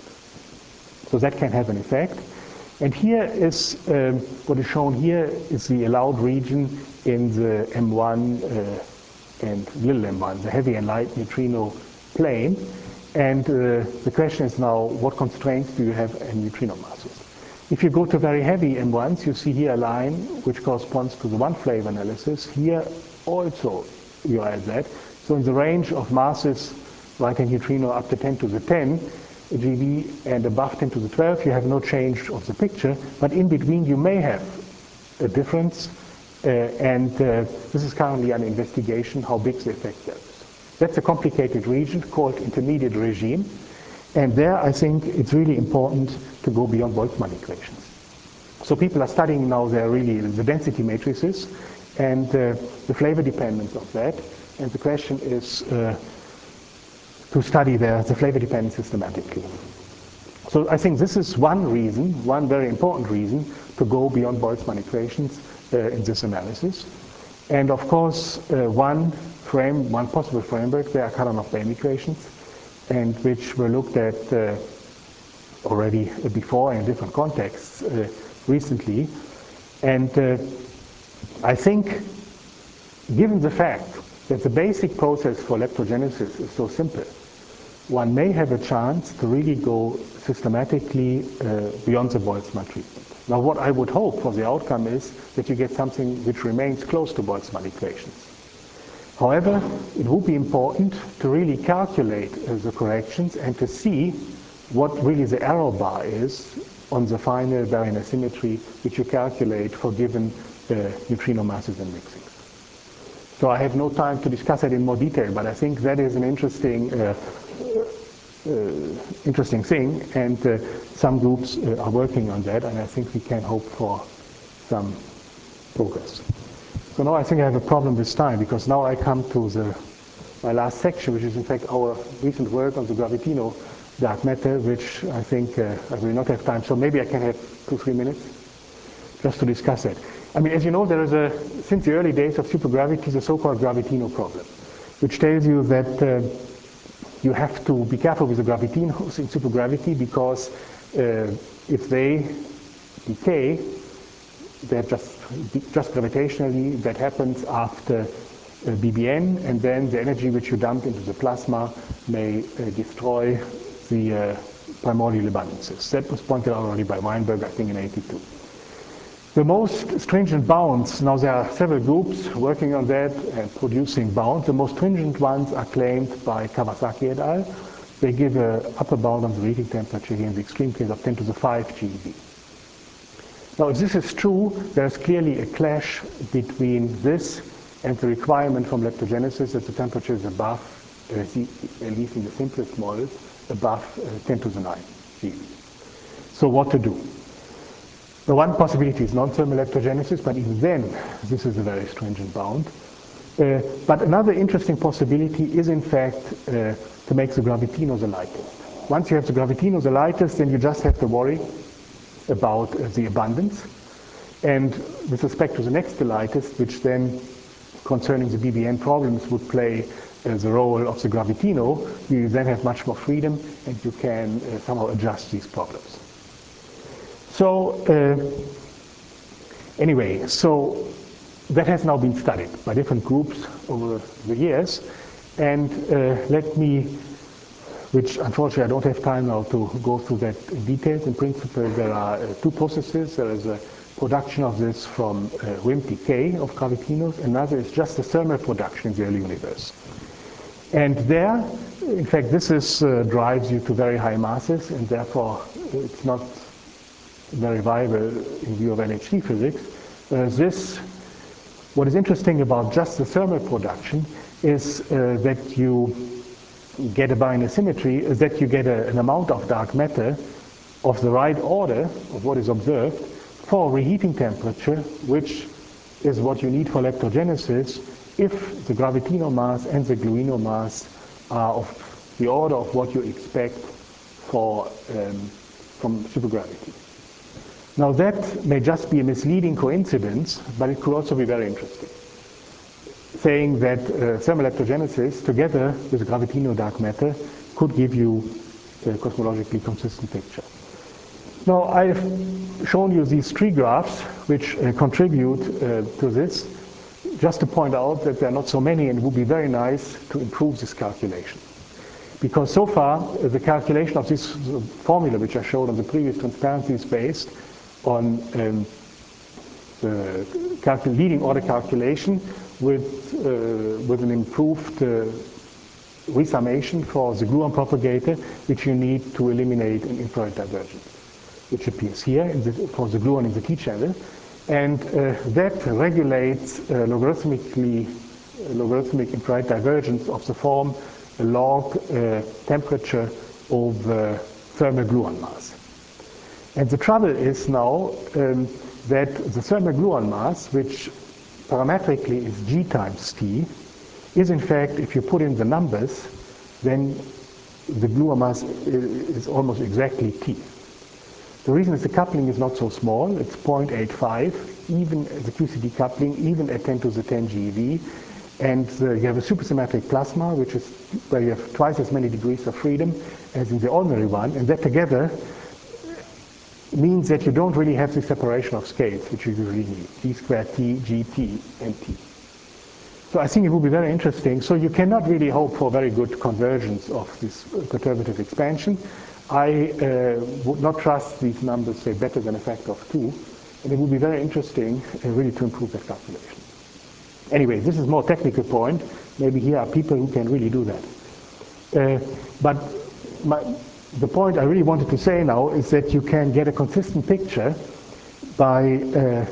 A: So that can have an effect. And here is, um, what is shown here is the allowed region in the M one uh, and little m one, the heavy and light neutrino plane. And uh, the question is now, what constraints do you have in neutrino masses? If you go to very heavy M ones, you see here a line which corresponds to the one flavor analysis. Here also you add that. So in the range of masses like a neutrino up to ten to the ten G B and above ten to the twelve, you have no change of the picture, but in between you may have a difference. Uh, and uh, this is currently an investigation how big the effect there is. That's a complicated region called intermediate regime. And there I think it's really important to go beyond Boltzmann equations. So people are studying now their really the density matrices and uh, the flavor dependence of that. And the question is uh, to study their, the flavor dependence systematically. So I think this is one reason, one very important reason to go beyond Boltzmann equations Uh, in this analysis. And of course, uh, one frame, one possible framework, there are Karanoff-Boehm equations, and which were looked at uh, already before in different contexts uh, recently. And uh, I think, given the fact that the basic process for leptogenesis is so simple, one may have a chance to really go systematically uh, beyond the Boltzmann treatment. Now, what I would hope for the outcome is that you get something which remains close to Boltzmann equations. However, it would be important to really calculate uh, the corrections and to see what really the error bar is on the final baryon asymmetry which you calculate for given uh, neutrino masses and mixings. So I have no time to discuss it in more detail, but I think that is an interesting uh, Uh, interesting thing, and uh, some groups uh, are working on that, and I think we can hope for some progress. So now I think I have a problem with time, because now I come to the, my last section, which is in fact our recent work on the Gravitino dark matter, which I think uh, I will not have time, so maybe I can have two, three minutes just to discuss it. I mean, as you know, there is a, since the early days of supergravity, the so-called Gravitino problem, which tells you that uh, you have to be careful with the gravitinos in supergravity, because uh, if they decay, they're just, just gravitationally, that happens after uh, B B N, and then the energy which you dump into the plasma may uh, destroy the uh, primordial abundances. That was pointed out already by Weinberg, I think, in eighty-two. The most stringent bounds, now there are several groups working on that and producing bounds. The most stringent ones are claimed by Kawasaki et al. They give an upper bound on the reading temperature here in the extreme case of ten to the five G eV. Now, if this is true, there's clearly a clash between this and the requirement from leptogenesis that the temperature is above, uh, at least in the simplest models, above uh, ten to the nine G eV. So what to do? The one possibility is non-thermal electrogenesis, but even then, this is a very stringent bound. Uh, but another interesting possibility is, in fact, uh, to make the gravitino the lightest. Once you have the gravitino the lightest, then you just have to worry about uh, the abundance. And with respect to the next to lightest, which then, concerning the B B N problems, would play uh, the role of the gravitino, you then have much more freedom, and you can uh, somehow adjust these problems. So, uh, anyway, so that has now been studied by different groups over the years. And uh, let me, which unfortunately I don't have time now to go through that in detail. In principle, there are uh, two processes. There is a production of this from uh, WIMP decay of gravitinos. Another is just the thermal production in the early universe. And there, in fact, this is, uh, drives you to very high masses, and therefore it's not very viable in view of L H C physics. Uh, this, what is interesting about just the thermal production is uh, that you get a binary symmetry, is that you get a, an amount of dark matter of the right order of what is observed for reheating temperature, which is what you need for electrogenesis if the gravitino mass and the gluino mass are of the order of what you expect for, um, from supergravity. Now that may just be a misleading coincidence, but it could also be very interesting, saying that uh, thermal electrogenesis together with gravitino dark matter could give you a cosmologically consistent picture. Now I've shown you these tree graphs which uh, contribute uh, to this, just to point out that there are not so many, and it would be very nice to improve this calculation. Because so far uh, the calculation of this uh, formula which I showed on the previous transparency is based on um, the leading order calculation with, uh, with an improved uh, resummation for the gluon propagator, which you need to eliminate an infrared divergence, which appears here in the, for the gluon in the T-channel. And uh, that regulates uh, logarithmically, uh, logarithmic infrared divergence of the form log uh, temperature over thermal gluon mass. And the trouble is now um, that the thermal gluon mass, which parametrically is G times T, is in fact, if you put in the numbers, then the gluon mass is almost exactly T. The reason is the coupling is not so small. It's zero point eight five, even the Q C D coupling, even at ten to the ten GeV. And uh, you have a supersymmetric plasma, which is where you have twice as many degrees of freedom as in the ordinary one, and that together means that you don't really have the separation of scales, which you usually need, T squared T, G T, and T. So I think it would be very interesting. So you cannot really hope for very good convergence of this perturbative expansion. I uh, would not trust these numbers, say, better than a factor of two, and it would be very interesting uh, really to improve that calculation. Anyway, this is a more technical point. Maybe here are people who can really do that. Uh, but my, the point I really wanted to say now is that you can get a consistent picture by uh,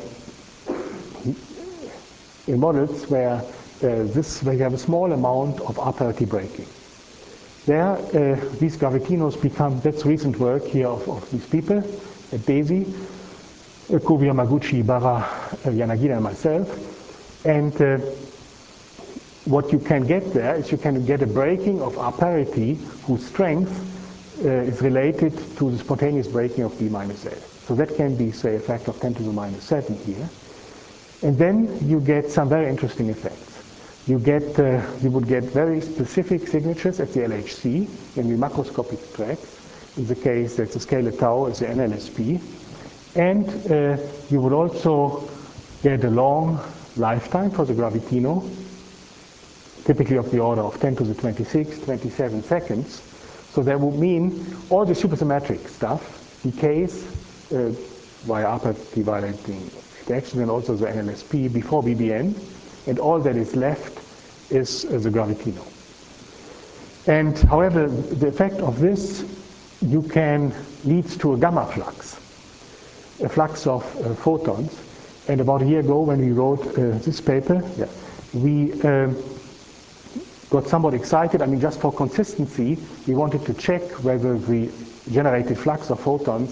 A: in models where uh, this where you have a small amount of R parity breaking. There, uh, these gravitinos become, that's recent work here of, of these people at DESY, uh, Kobe, Yamaguchi, Ibarra, uh, Yanagida, and myself. And uh, what you can get there is you can get a breaking of R parity whose strength uh, is related to the spontaneous breaking of B minus A. So that can be, say, a factor of ten to the minus seven here. And then you get some very interesting effects. You get, uh, you would get very specific signatures at the L H C in the macroscopic tracks. In the case that the scalar tau is the N L S P. And uh, you would also get a long lifetime for the gravitino, typically of the order of ten to the twenty-six, twenty-seven seconds. So that would mean all the supersymmetric stuff decays uh, via upper deviating reaction and also the N L S P before B B N, and all that is left is uh, the gravitino. And however, the effect of this you can leads to a gamma flux, a flux of uh, photons. And about a year ago, when we wrote uh, this paper, yeah, we um, got somewhat excited. I mean, just for consistency, we wanted to check whether the generated flux of photons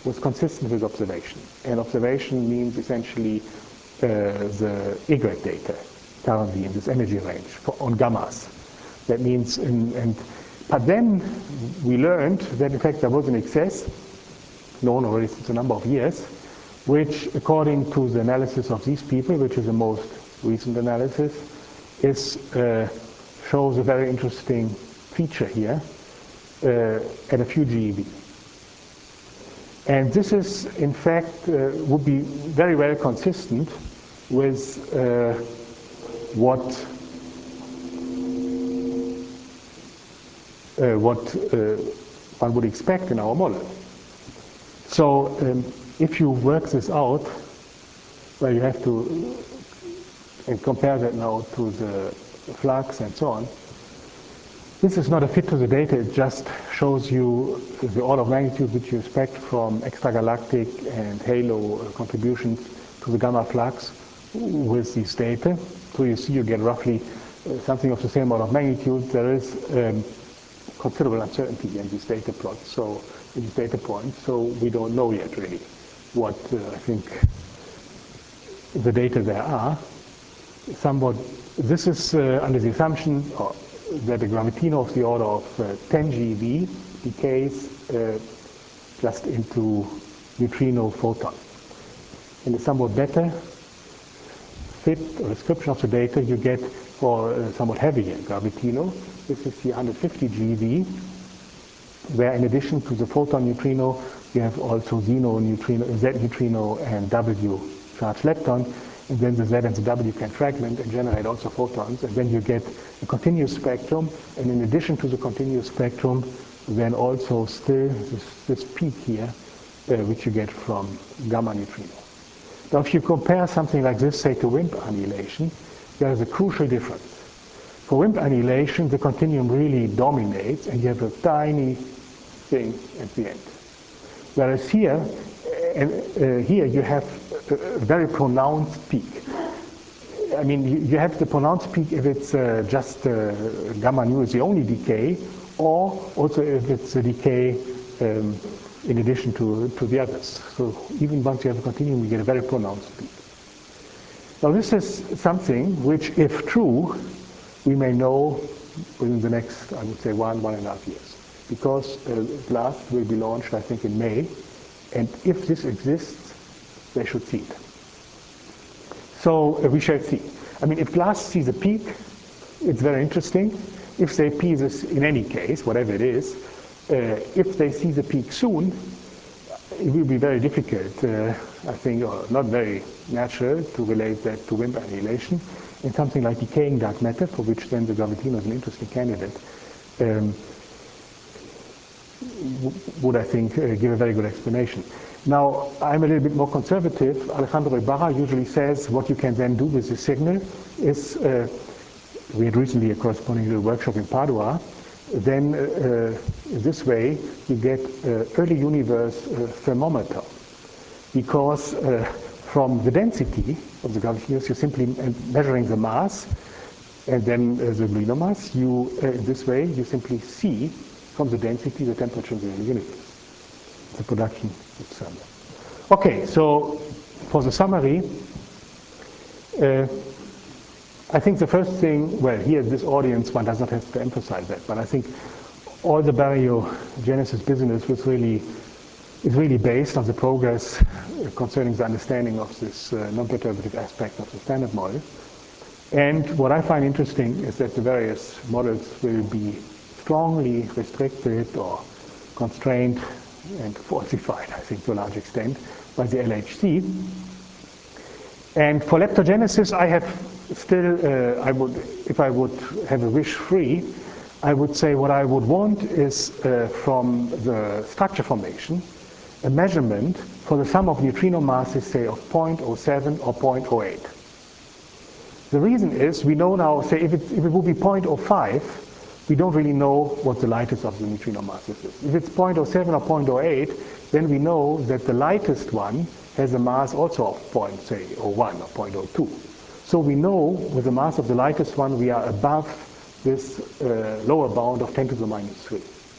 A: was consistent with observation. And observation means essentially uh, the Y data currently in this energy range for, on gammas. That means, in, and but then we learned that in fact there was an excess, known already since a number of years, which according to the analysis of these people, which is the most recent analysis, is uh, shows a very interesting feature here uh, at a few G eV. And this is, in fact, uh, would be very well consistent with uh, what uh, what uh, one would expect in our model. So um, if you work this out, well, you have to and compare that now to the flux and so on. This is not a fit to the data, it just shows you the order of magnitude which you expect from extragalactic and halo contributions to the gamma flux with these data. So you see you get roughly something of the same order of magnitude. There is um, considerable uncertainty in these data plots, so in these data points, so we don't know yet really what uh, I think the data there are. Somewhat, this is uh, under the assumption or that a gravitino of the order of uh, ten G eV decays uh, just into neutrino photon. In a somewhat better fit or description of the data you get for a somewhat heavier gravitino. This is the one hundred fifty G eV, where in addition to the photon neutrino, you have also xeno neutrino, Z neutrino and W charged lepton. And then the Z and the W can fragment and generate also photons, and then you get a continuous spectrum, and in addition to the continuous spectrum, then also still this, this peak here, uh, which you get from gamma neutrino. Now if you compare something like this, say, to WIMP annihilation, there is a crucial difference. For WIMP annihilation, the continuum really dominates, and you have a tiny thing at the end. Whereas here, and uh, here you have a very pronounced peak. I mean, you, you have the pronounced peak if it's uh, just uh, gamma nu is the only decay, or also if it's a decay um, in addition to, to the others. So even once you have a continuum, you get a very pronounced peak. Now this is something which, if true, we may know within the next, I would say, one, one and a half years. Because uh, BLAST will be launched, I think, in May. And if this exists, they should see it. So uh, we shall see. I mean, if BLAST sees a peak, it's very interesting. If they see this in any case, whatever it is, uh, if they see the peak soon, it will be very difficult, uh, I think, or not very natural to relate that to WIMP annihilation. In something like decaying dark matter, for which then the gravitino is an interesting candidate, um, would, I think, uh, give a very good explanation. Now, I'm a little bit more conservative. Alejandro Ibarra usually says what you can then do with the signal is, uh, we had recently a corresponding little workshop in Padua, then uh, this way you get uh, early universe uh, thermometer, because uh, from the density of the gravitinos, you're simply measuring the mass, and then uh, the Brino mass, you, uh, this way you simply see from the density the temperature of the universe, the production of thermal. Okay, so for the summary, uh, I think the first thing, well, here this audience, one does not have to emphasize that, but I think all the baryogenesis business was really, is really based on the progress concerning the understanding of this uh, non-perturbative aspect of the standard model. And what I find interesting is that the various models will be strongly restricted or constrained and falsified, I think, to a large extent, by the L H C. And for leptogenesis, I have still, uh, I would, if I would have a wish free, I would say what I would want is uh, from the structure formation, a measurement for the sum of neutrino masses, say, of zero point zero seven or zero point zero eight. The reason is, we know now, say, if it, if it would be zero point zero five, we don't really know what the lightest of the neutrino masses is. If it's zero point zero seven or zero point zero eight, then we know that the lightest one has a mass also of zero point zero one or zero point zero two. So we know with the mass of the lightest one, we are above this uh, lower bound of ten to the minus three.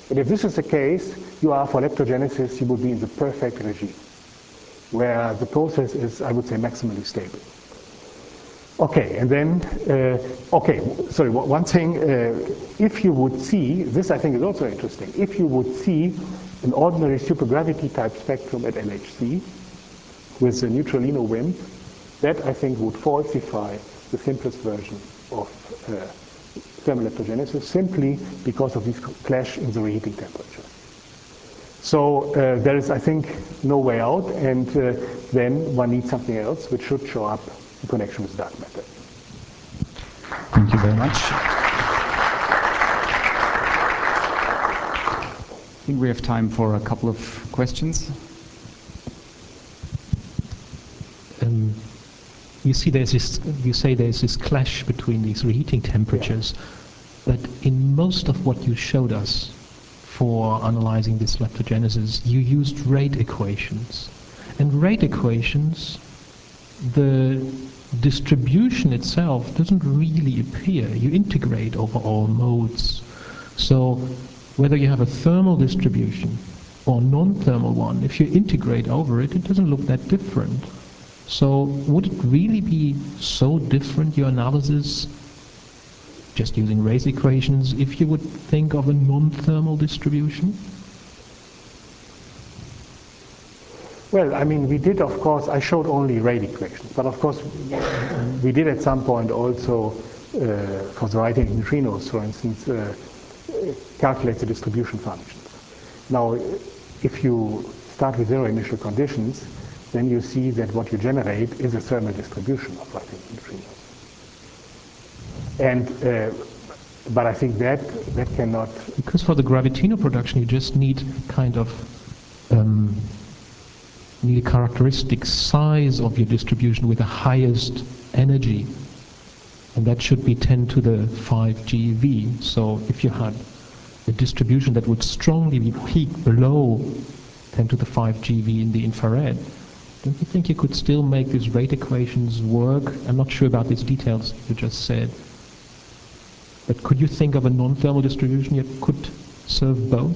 A: And if this is the case, you are for leptogenesis, you would be in the perfect regime, where the process is, I would say, maximally stable. Okay, and then, uh, okay, sorry, one thing, uh, if you would see, this I think is also interesting, if you would see an ordinary supergravity type spectrum at L H C with a neutralino WIMP, that I think would falsify the simplest version of uh, thermal leptogenesis simply because of this clash in the reheating temperature. So uh, there is, I think, no way out, and uh, then one needs something else which should show up in connection with dark matter.
B: Thank you very much. I think we have time for a couple of questions.
C: Um, you see, there's this. You say there's this clash between these reheating temperatures, yeah. But in most of what you showed us for analyzing this leptogenesis, you used rate equations, and rate equations, the distribution itself doesn't really appear. You integrate over all modes. So whether you have a thermal distribution or non-thermal one, if you integrate over it, it doesn't look that different. So would it really be so different, your analysis, just using rate equations, if you would think of a non-thermal distribution?
A: Well, I mean, we did, of course, I showed only rate equations, but of course, we did at some point also, uh, for the right-hand neutrinos, for instance, uh, calculate the distribution functions. Now, if you start with zero initial conditions, then you see that what you generate is a thermal distribution of right-hand neutrinos. And, uh, but I think that, that cannot...
C: Because for the gravitino production, you just need kind of um, need a characteristic size of your distribution with the highest energy, and that should be ten to the five G eV. So if you had a distribution that would strongly be peaked below ten to the five G eV in the infrared, don't you think you could still make these rate equations work? I'm not sure about these details you just said, but could you think of a non-thermal distribution that could serve both?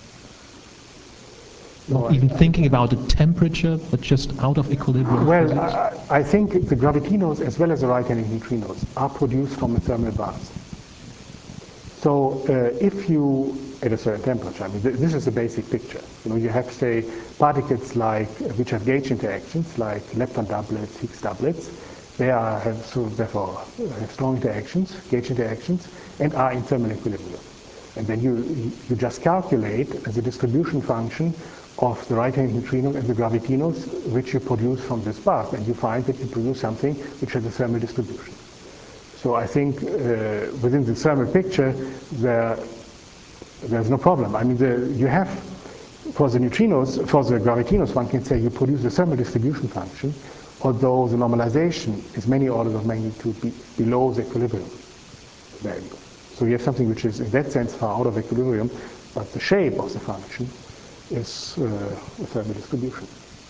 C: Not no, even I, thinking I, about the temperature, but just out of equilibrium.
A: Well, I, I think the gravitinos as well as the right-handed neutrinos are produced from a thermal bath. So uh, if you, at a certain temperature, I mean, th this is the basic picture. You know, you have, say, particles like which have gauge interactions, like lepton doublets, Higgs doublets. They are have, so therefore have strong interactions, gauge interactions, and are in thermal equilibrium. And then you you just calculate the distribution function of the right-hand neutrino and the gravitinos, which you produce from this bath, and you find that you produce something which has a thermal distribution. So I think uh, within the thermal picture, there there's no problem. I mean, the, you have for the neutrinos, for the gravitinos, one can say you produce a thermal distribution function, although the normalization is many orders of magnitude be below the equilibrium value. So you have something which is in that sense far out of equilibrium, but the shape of the function is uh, a thermal distribution.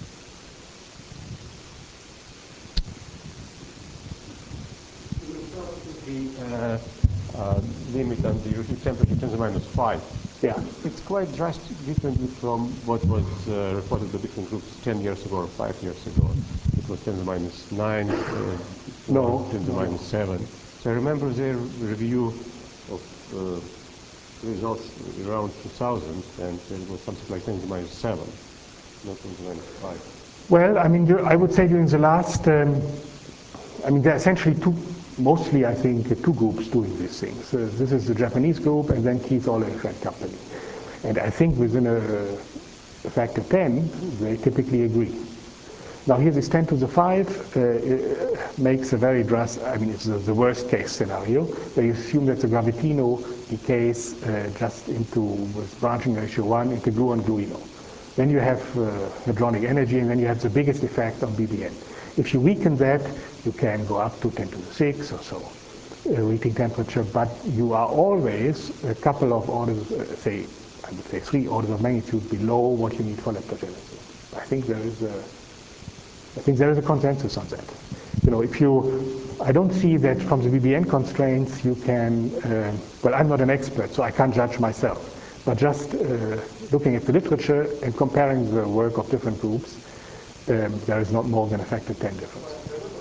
D: The uh, uh, limit on the reheat temperature ten to the minus five.
A: Yeah.
D: It's quite drastic differently from what was uh, reported by different groups ten years ago or five years ago. It was ten to the minus nine, uh,
A: no,
D: ten to the
A: no,
D: minus seven. So I remember their review of uh, results around two thousand, and it was something like ten to the minus seven, not ten to the minus five.
A: Well, I mean, I would say during the last, um, I mean, there are essentially two, mostly I think, uh, two groups doing these things. Uh, this is the Japanese group, and then Keith Ollerich and company. And I think within a, a factor ten, they typically agree. Now here this ten to the five uh, makes a very drastic, I mean, it's the, the worst case scenario, where you assume that the gravitino decays uh, just into, with branching ratio one, into gluon gluino. Then you have uh, hadronic energy, and then you have the biggest effect on B B N. If you weaken that, you can go up to ten to the six or so, uh, reheating temperature, but you are always a couple of orders, uh, say, I would say three orders of magnitude below what you need for leptogenesis. I think there is a, I think there is a consensus on that. You know, if you, I don't see that from the B B N constraints you can, uh, well, I'm not an expert, so I can't judge myself. But just uh, looking at the literature and comparing the work of different groups, um, there is not more than a factor ten difference.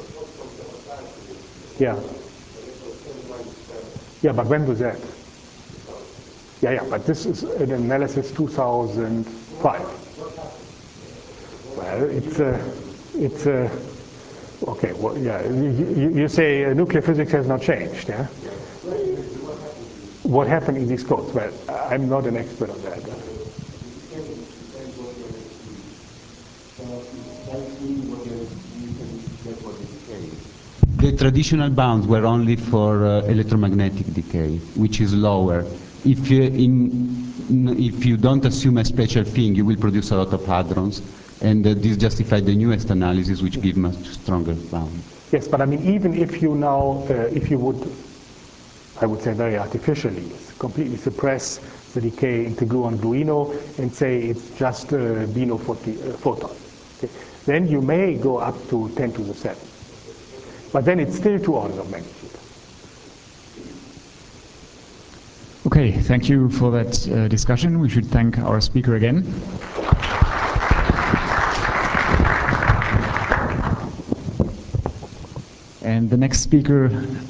A: Yeah. Yeah, but when was that? Yeah, yeah, but this is an analysis two thousand five. Well, it's a, it's a, okay, well, yeah, you, you say uh, nuclear physics has not changed, yeah? What happened in these codes? Well, I'm not an expert on that.
E: The traditional bounds were only for uh, electromagnetic decay, which is lower. If you, in, if you don't assume a special thing, you will produce a lot of hadrons, and uh, this justified the newest analysis, which give much stronger bound.
A: Yes, but I mean, even if you now, uh, if you would, I would say very artificially, completely suppress the decay into gluon gluino and say it's just a Bino photon, okay, then you may go up to ten to the seven. But then it's still two orders of magnitude.
B: Okay, thank you for that uh, discussion. We should thank our speaker again. And the next speaker